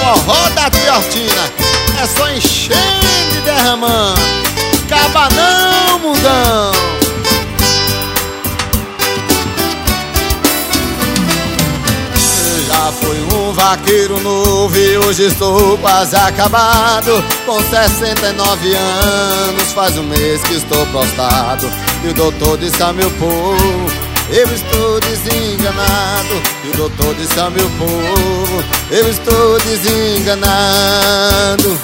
forró da tia Hortina é só enchendo e derramando. Acaba não, mundão. Já fui um vaqueiro novo e hoje estou quase acabado. Com 69 anos, faz um mês que estou prostrado. E o doutor disse ao meu povo: eu estou desenganado. E o doutor disse ao meu povo: eu estou desenganado.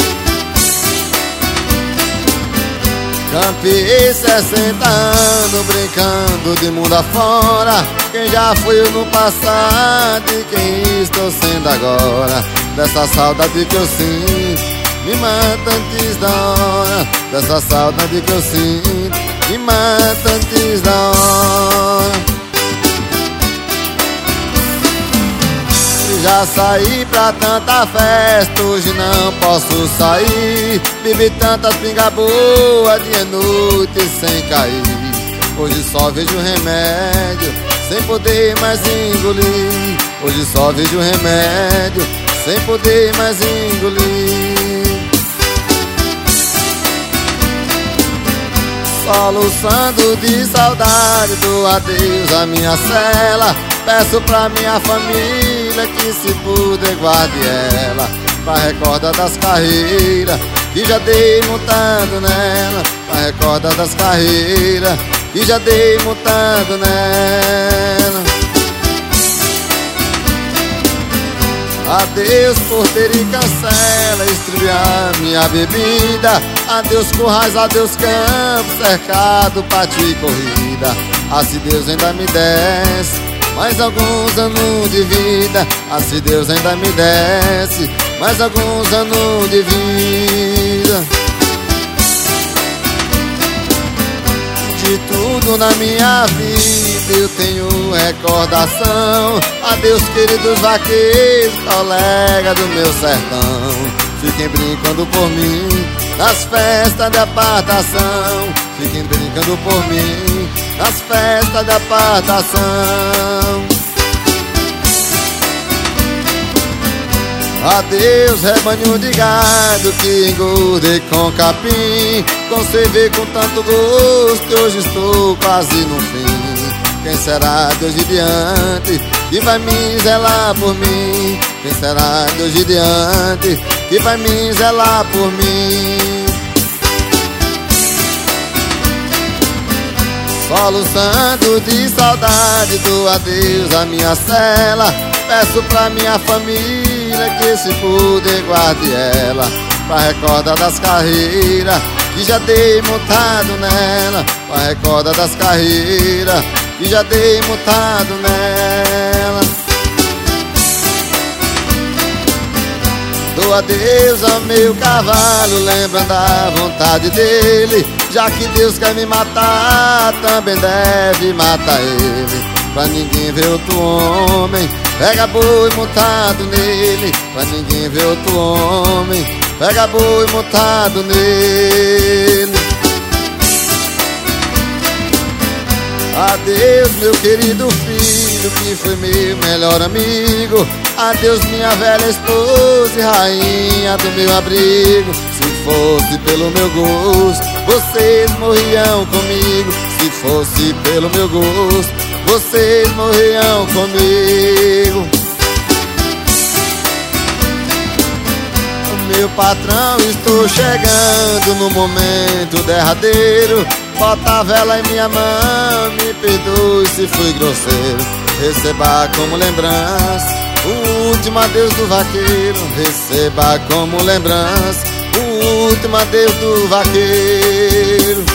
Campeei 60 anos brincando de mundo afora. Quem já fui eu no passado e quem estou sendo agora. Dessa saudade que eu sinto me mata antes da hora. Dessa saudade que eu sinto me mata antes da hora. Já saí pra tanta festa, hoje não posso sair. Bebi tantas pinga boa, dia e noite sem cair. Hoje só vejo remédio, sem poder mais engolir. Hoje só vejo remédio, sem poder mais engolir. Soluçando de saudade, do adeus à minha cela. Peço pra minha família que se puder guarde ela, pra recordar das carreiras que já dei montado nela. Pra recordar das carreiras que já dei montado nela. Adeus porteiro e cancela, estribar minha bebida. Adeus currais, adeus campo, cercado, pátio e corrida. Ah, se Deus ainda me desse mais alguns anos de vida. Ah, se Deus ainda me desse mais alguns anos de vida. De tudo na minha vida eu tenho recordação. Adeus queridos vaqueiros, colega do meu sertão. Fiquem brincando por mim nas festas de apartação. Fiquem brincando por mim nas festas de apartação. Adeus rebanho de gado que engordei com capim. Conservei com tanto gosto e hoje estou quase no fim. Quem será de hoje em diante que vai me zelar por mim? Quem será de hoje em diante que vai me zelar por mim? Soluçando de saudade, do adeus à minha cela. Peço pra minha família que se puder guarde ela, pra recordar das carreiras que já dei montado nela. Pra recordar das carreiras que já dei montado nela. Dou adeus ao meu cavalo, lembrando a vontade dele. Já que Deus quer me matar, também deve matar ele. Pra ninguém ver outro homem pega boi montado nele. Pra ninguém ver outro homem pega boi montado nele. Adeus meu querido filho, que foi meu melhor amigo. Adeus minha velha esposa e rainha do meu abrigo. Se fosse pelo meu gosto, vocês morriam comigo. Se fosse pelo meu gosto, vocês morriam comigo. Meu patrão, estou chegando no momento derradeiro. Bota a vela em minha mão, me perdoe se fui grosseiro. Receba como lembrança o último adeus do vaqueiro. Receba como lembrança o último adeus do vaqueiro.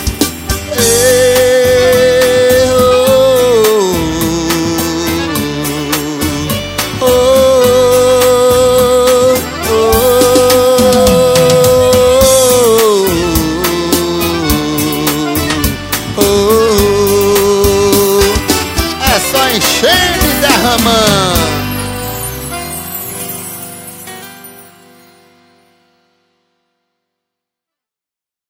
É só enchendo e derramando.